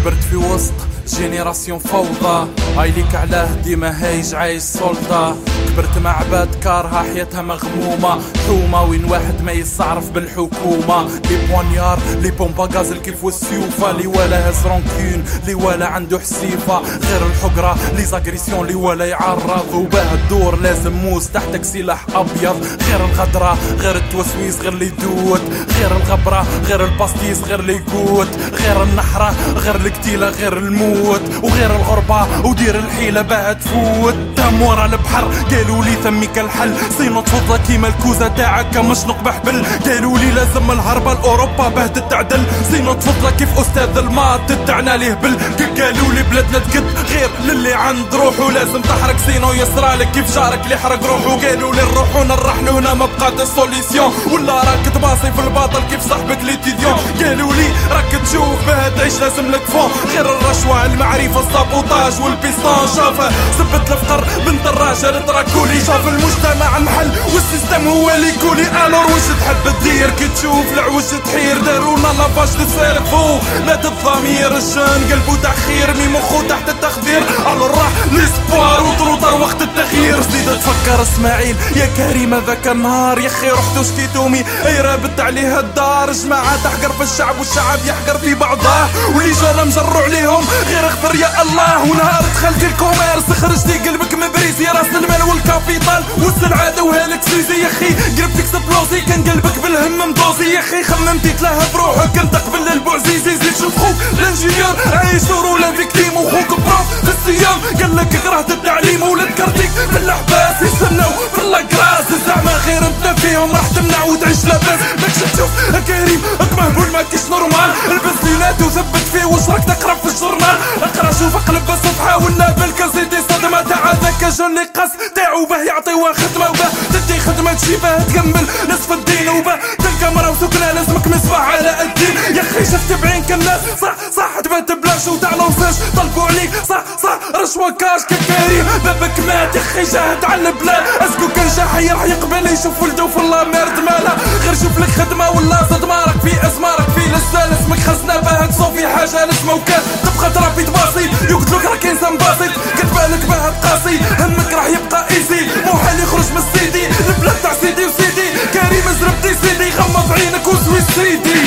كبرت في وسط جينيراسيون فوضى، هاي ليك علاه ديما هايج عايش سلطة. كبرت مع عباد كارها حياتها مغمومة، حومة وين واحد ما يستعرف بالحكومة. لي بوانيار لي بومبا غازل كيف والسيوفة، لي ولا هز رونكين لي ولا عنده حسيفة. غير الحقرة لي زاغريسيون لي ولا يعرض، وباه الدور لازم موس تحتك سلاح ابيض. غير الغدرة غير التوسويس غير لي دوت، غير الغبرة غير الباستيس غير لي قوت. غير النحرة غير القتيلة غير الموت، وغير الغربة ودير الحيلة باه تفوت. دم ورا البحر قالوا لي ثميك الحل، صينو تفضل كيما الكوزة تاعك مشنق بحبل. قالوا لي لازم الهربة لأوروبا باه تتعدل، صينو تفضل كيف أستاذ المات تتعنا ليه بل. قالوا لي بلادنا تقد غير للي عند روحه، لازم تحرق صينو يسرالك كيف جارك اللي حرق روحه. قالوا لي نروحو نرحلو هنا ما بقات السوليسيون، ولا راك تباصي في الباطل كيف صاحبك ليتيديون. قالوا لي راك تشوف باه تعيش لازم لك فون، غير الرشوة المعرفة السابوتاج والبيستون. شافه سبت الفقر بنت الراجل تراكولي، شاف المجتمع محل والسيستم هو اللي يقولي. الور واش تحب تدير كي تشوف العوج تحير؟ دارونا لافاج تسيرفو مات الضمير، الجان قلبو تأخير مي مخو تحت التخدير. الور راح ليسبوار وطروطر وقت التغيير. زيد تفكر اسماعيل يا كريم هذاك النهار، يا خي رحتو شكيتومي اي رابط عليها الدار. جماعة تحقر في الشعب والشعب يحقر في بعضه، واللي جانا مجرو عليهم غير اغفر يا الله. ونهار دخلت الكوميرس خرجتي قلبك مبريز، يا راس المال والكابيتال والسلعة دوهالك سيزي. يا خي قربتك سبلوزي كان قلبك بالهم مدوزي. يا خي خممتي تلهى بروحك كنت قبل البوعزيزي. زيد شوف خوك الانجينيور عايش رولا فيكتيم، وخوك بروف في الصيام قالك كرهت التعليم. ولاد كارتيك في الاحباس يستناو في اللاكراس، زعما غير انت فيهم راح تمنع وتعيش لاباس. ماكش تشوف كريم مهبول ماكيش نورمال، البس زينات وثبت فيه واش راك تقرا في الجورنال. اقرا شوف اقلب الصفحة ولا بالكاسيتي صدمة تاع ذاك جون لي قاس تاعو باه يعطيوها خدمة، وباه تدي خدمة تجي باه تكمل نصف الدين، وباه تلقى مرا وسكنة لازمك مصباح على الدين. يا خي شفت بعينك الناس صح تبات بلاش وتاع لونساج طلبوا عليك صح رشوة كاش كريم بابك مات. يا خي جاهد على البلاد اسكو كان جاحي راح يقبل يشوف ولدو في الله مارد مالا. غير شوف لك خدمة ولا صدمة راك في اسمارك في لسان اسمك خزنة باه تصوفي حاجة لسمة وكان تبقى ترابي تباصي. يقتلوك راك انسان باسط كتبالك باه تقاسي، همك راح يبقى ايزي محال يخرج من السيدي. البلاد تاع سيدي وسيدي كريم زربتي سيدي، غمض عينك وسوي سيدي.